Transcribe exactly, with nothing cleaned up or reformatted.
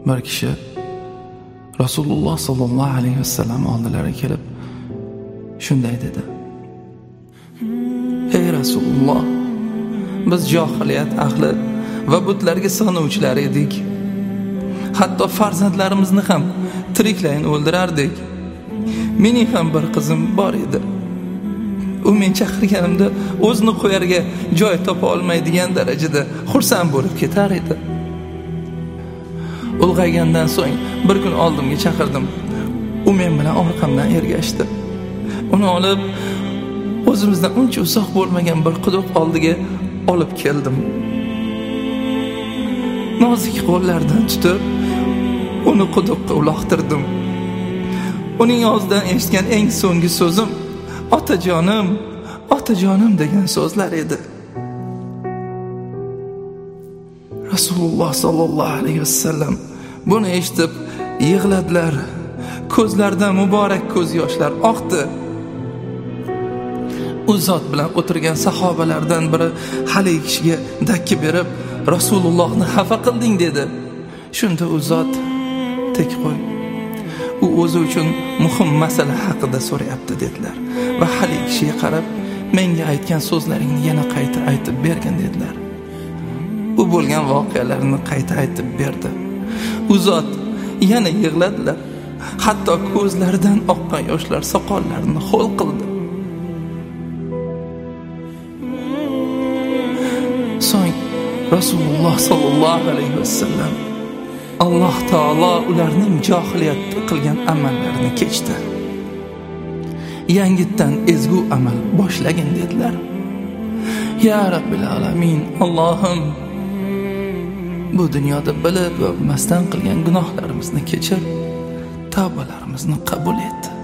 bir kishi Rasululloh sallallohu alayhi vasallam oldilariga kelib shunday dedi: "Ey Rasululloh, biz johiliyat ahli va butlarga sig'inuvchilar edik. Hatto farzandlarimizni ham tiriklayin o'ldirardik. Mening ham bir qizim bor edi. U men chaqirganimda o'zini qo'yarga joy topa olmaydigan darajada xursand bo'lib ketar edi. Ulg'aygandan so'ng bir kun oldimga chaqirdim. U men bilan orqamdan ergashdi. Uni olib o'zimizdan uncha uzoq bo'lmagan bir quduq oldiga olib keldim. Nozik qo'llardan tutib, uni quduqqa uloqtirdim. Uning og'zidan eshitgan eng so'nggi so'zim "Otajonim, otajonim" degan so'zlar edi. Rasululloh sallallohu alayhi vasallam buni eshitib yig'ladilar. Ko'zlaridan muborak ko'z yoshlar oqdi. U zot bilan o'tirgan sahobalardan biri haligi kishiga dakki berib, Rasulullohni xafa qilding dedi. Shunda u zot tek qo'y. U o'zi uchun muhim masala haqida so'rayapti dedilar va haligi kishiga qarab, menga aytgan so'zlaringni yana qayta aytib bergin dedilar. U bo'lgan voqealarni qayta aytib berdi. U zot yana yig'ladilar. Hatto ko'zlaridan oqqan yoshlar soqollarini ho'l qildi. So'ng Rasululloh sallallohu alayhi vasallam Alloh taolo ularning johiliyatda qilgan amallarini kechdi. Yangitdan ezgu amal boshlagin dedilar. Ya Rabbil alamin, Allohim, bu dunyoda bilib va bilmasdan qilgan gunohlarimizni kechir, tavbalarimizni qabul et.